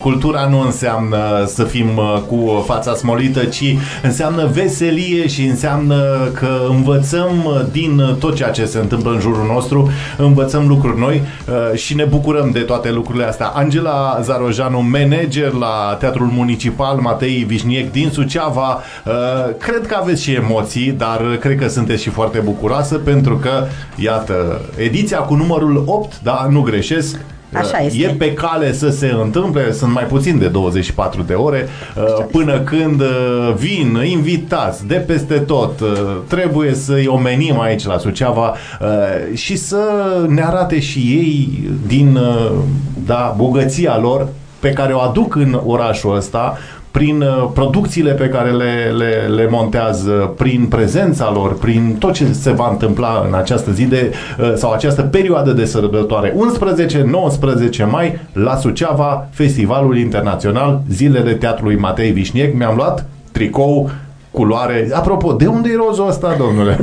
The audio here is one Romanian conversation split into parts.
cultura nu înseamnă să fim cu fața smolită, ci înseamnă veselie și înseamnă că învățăm din tot ceea ce se întâmplă în jurul nostru, învățăm lucruri noi și ne bucurăm de toate lucrurile astea. Angela Zarojanu, manager la Teatrul Municipal Matei Vișniec din Suceava, cred că aveți și emoții, dar cred că sunteți și foarte bucuroasă pentru că, iată, ediția cu numărul 8, da, nu greșesc, așa este. E pe cale să se întâmple, sunt mai puțin de 24 de ore până când vin invitați de peste tot. Trebuie să-i omenim aici la Suceava și să ne arate și ei din bogăția lor pe care o aduc în orașul ăsta, prin producțiile pe care le montează, prin prezența lor, prin tot ce se va întâmpla în această zi sau această perioadă de sărbătoare. 11-19 mai la Suceava, Festivalul Internațional Zilele Teatrului Matei Vișniec. Mi-am luat tricou culoare. Apropo, de unde e rozul ăsta, domnule?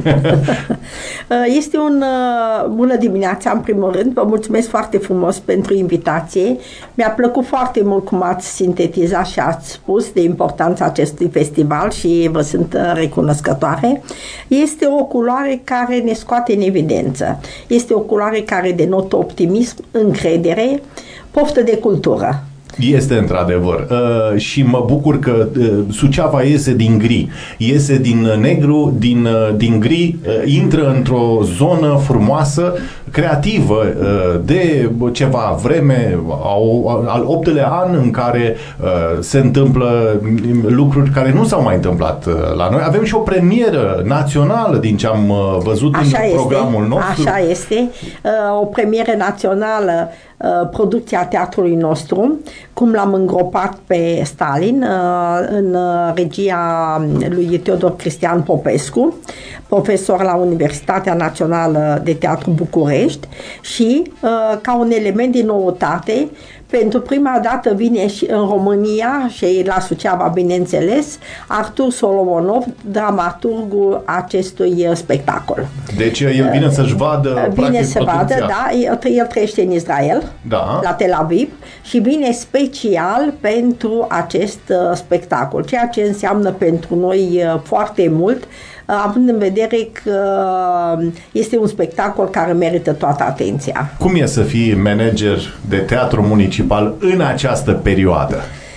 Este bună dimineața, în primul rând. Vă mulțumesc foarte frumos pentru invitație. Mi-a plăcut foarte mult cum ați sintetizat și ați spus de importanța acestui festival și vă sunt recunoscătoare. Este o culoare care ne scoate în evidență. Este o culoare care denotă optimism, încredere, poftă de cultură. Este într-adevăr și mă bucur că Suceava iese din gri, iese din negru, din gri, intră într-o zonă frumoasă, creativă, de ceva vreme, al 8-lea an în care se întâmplă lucruri care nu s-au mai întâmplat la noi. Avem și o premieră națională din ce am văzut în programul nostru. Așa este, o premieră națională, producția teatrului nostru, cum l-am îngropat pe Stalin, în regia lui Teodor Cristian Popescu, profesor la Universitatea Națională de Teatru București, și ca un element de noutate, pentru prima dată vine și în România și la Suceava, bineînțeles, Artur Solomonov, dramaturgul acestui spectacol. Deci el vine să-și vadă vine să vadă, da, el trăiește în Israel, da, la Tel Aviv, și vine special pentru acest spectacol, ceea ce înseamnă pentru noi foarte mult, având în vedere că este un spectacol care merită toată atenția. Cum e să fii manager de teatru municipal în această perioadă?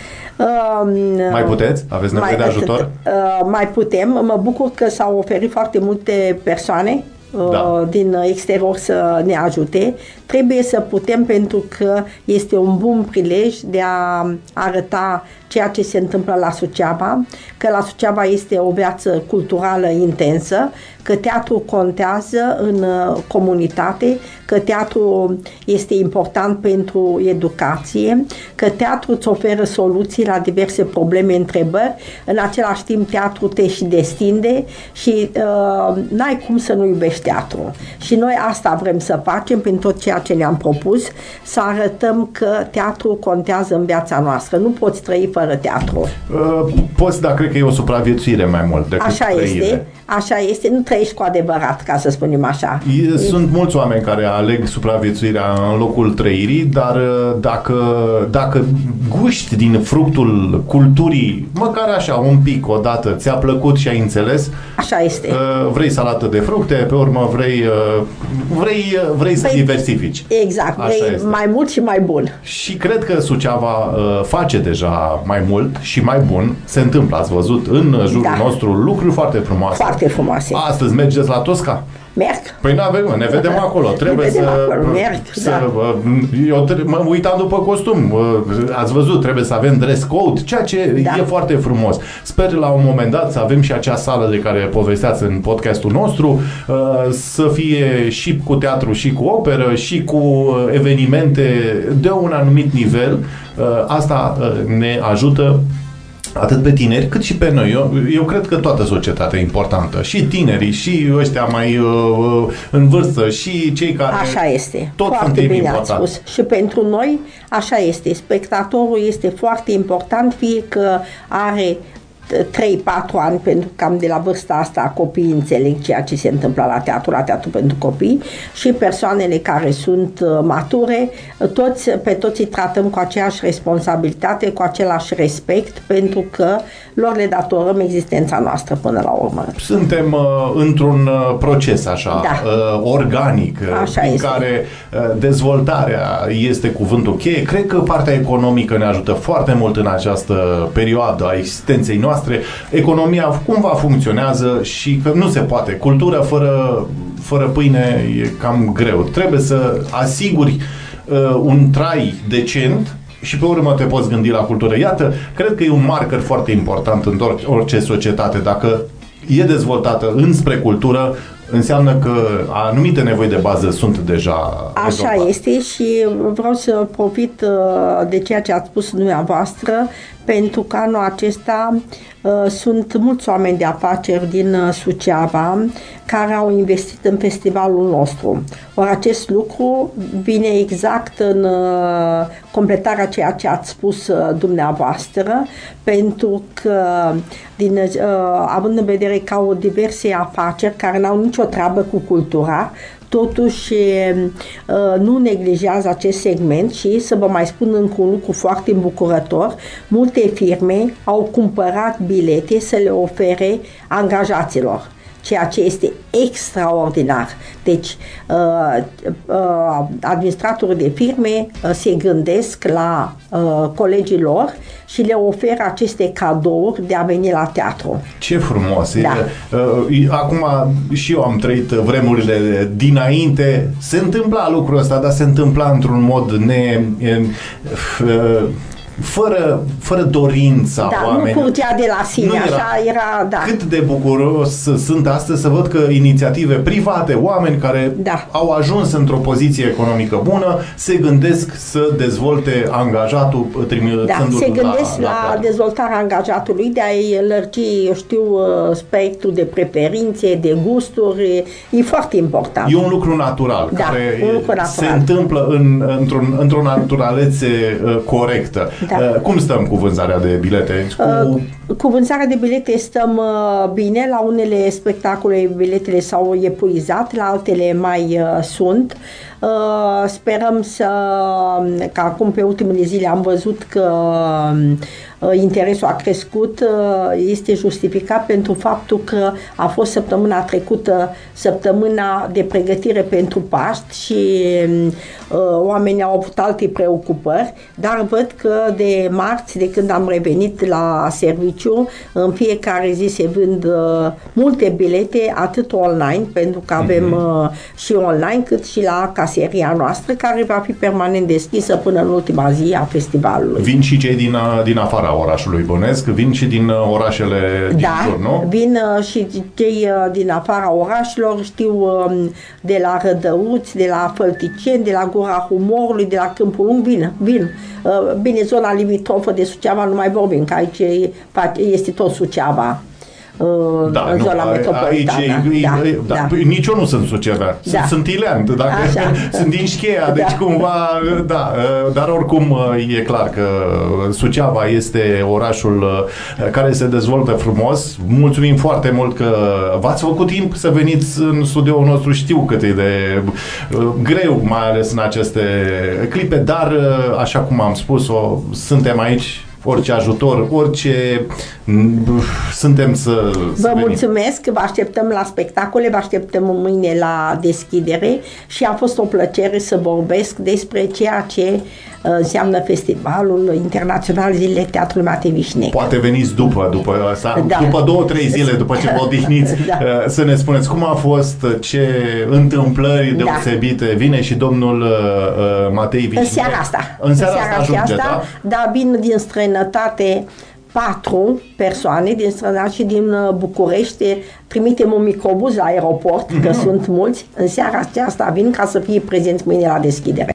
Mai puteți? Aveți nevoie de ajutor? Mai putem. Mă bucur că s-au oferit foarte multe persoane din exterior să ne ajute. Trebuie să putem, pentru că este un bun prilej de a arăta ceea ce se întâmplă la Suceava, că la Suceava este o viață culturală intensă, că teatrul contează în comunitate, că teatrul este important pentru educație, că teatrul îți oferă soluții la diverse probleme, întrebări, în același timp teatrul te și destinde și n-ai cum să nu iubești teatrul. Și noi asta vrem să facem prin tot ceea ce ne-am propus, să arătăm că teatrul contează în viața noastră. Nu poți trăi fără teatru. Poți, dar cred că e o supraviețuire mai mult decât așa trăire. Este, așa este. Nu trăiești cu adevărat, ca să spunem așa. Sunt mulți oameni care aleg supraviețuirea în locul trăirii, dar dacă guști din fructul culturii, măcar așa, un pic, odată, ți-a plăcut și ai înțeles, așa este. Vrei salată de fructe, pe urmă vrei să diversifici. Exact, vrei mai mult și mai bun. Și cred că Suceava face deja mai mult și mai bun. Se întâmplă, ați văzut, în jurul nostru lucruri foarte frumoase. Foarte frumoase. Astăzi mergeți la Tosca? Merg. Păi n-avem, ne vedem acolo. Trebuie eu mă uitam după costum. Ați văzut, trebuie să avem dress code, ceea ce e foarte frumos. Sper la un moment dat să avem și acea sală de care povesteați în podcastul nostru, să fie și cu teatru, și cu operă, și cu evenimente de un anumit nivel. Asta ne ajută atât pe tineri, cât și pe noi. Eu cred că toată societatea e importantă. Și tinerii, și ăștia mai în vârstă, și cei care... Așa este. Tot foarte bine important. ați spus. Și pentru noi, așa este. Spectatorul este foarte important, fie că are 3-4 ani, pentru că cam de la vârsta asta copiii înțeleg ceea ce se întâmplă la teatru pentru copii, și persoanele care sunt mature, pe toți îi tratăm cu aceeași responsabilitate, cu același respect, pentru că lor le datorăm existența noastră până la urmă. Suntem într-un proces așa, organic, așa în este. care dezvoltarea este cuvântul cheie. Cred că partea economică ne ajută foarte mult în această perioadă a existenței noastre. Economia cumva funcționează și că nu se poate. Cultura fără pâine e cam greu. Trebuie să asiguri un trai decent și pe urmă te poți gândi la cultură. Iată, cred că e un marker foarte important în orice societate. Dacă e dezvoltată înspre cultură, înseamnă că anumite nevoi de bază sunt deja Așa este, și vreau să profit de ceea ce ați spus dumneavoastră, pentru că anul acesta sunt mulți oameni de afaceri din Suceava care au investit în festivalul nostru. Ori acest lucru vine exact în completarea ceea ce ați spus dumneavoastră, pentru că având în vedere că au diverse afaceri care n-au nicio treabă cu cultura, totuși nu neglijează acest segment. Și să vă mai spun încă un lucru foarte îmbucurător: multe firme au cumpărat bilete să le ofere angajaților, ceea ce este extraordinar. Deci, administratorii de firme se gândesc la colegii lor și le oferă aceste cadouri de a veni la teatru. Ce frumos! Da. Acum și eu am trăit vremurile dinainte. Se întâmpla lucrul ăsta, dar se întâmpla într-un mod fără dorința oamenilor. Nu curgea de la sine, așa era, da. Cât de bucuros sunt astăzi să văd că inițiative private, oameni care au ajuns într-o poziție economică bună, se gândesc să dezvolte angajatul, trimițându-l se gândesc la dezvoltarea angajatului, de a-i lărgi, spectrul de preferințe, de gusturi. E foarte important. E un lucru natural, care se întâmplă într-o naturalețe corectă. Da. Cum stăm cu vânzarea de bilete? Cu vânzarea de bilete stăm bine. La unele spectacole biletele s-au epuizat, la altele mai sunt. Sperăm că acum pe ultimele zile am văzut că interesul a crescut. Este justificat pentru faptul că a fost săptămâna trecută săptămâna de pregătire pentru Paști și oamenii au avut alte preocupări, dar văd că de marți, de când am revenit la serviciu, în fiecare zi se vând multe bilete, atât online, pentru că avem și online, cât și la caseria noastră, care va fi permanent deschisă până în ultima zi a festivalului. Vin și cei din afara orașului, bănesc? Vin și din orașele din jur, nu? Vin și cei din afara orașelor, știu, de la Rădăuți, de la Fălticeni, de la Gura Humorului, de la Câmpul Lung, vin. Bine, zona limitrofă de Suceava nu mai vorbim, că aici este tot Suceava. În zona metropolitană. Nici eu nu sunt sucevean, sunt ilean, sunt din Șcheia, deci cumva, dar oricum e clar că Suceava este orașul care se dezvoltă frumos. Mulțumim foarte mult că v-ați făcut timp să veniți în studioul nostru. Știu cât e de greu, mai ales în aceste clipe, dar așa cum am spus-o, suntem aici. Orice ajutor, orice suntem să Vă mulțumesc, vă așteptăm la spectacole, vă așteptăm mâine la deschidere și a fost o plăcere să vorbesc despre ceea ce înseamnă Festivalul Internațional Zilele Teatrului Matei Vișnec. Poate veniți după 2-3 zile, după ce vă odihniți, să ne spuneți cum a fost, ce întâmplări deosebite. Vine și domnul Matei Vișnec. În seara asta, da, vin din străinătate 4 persoane din străinătate și din București. Trimitem un microbuz la aeroport, că sunt mulți. În seara aceasta vin ca să fie prezenți mâine la deschidere.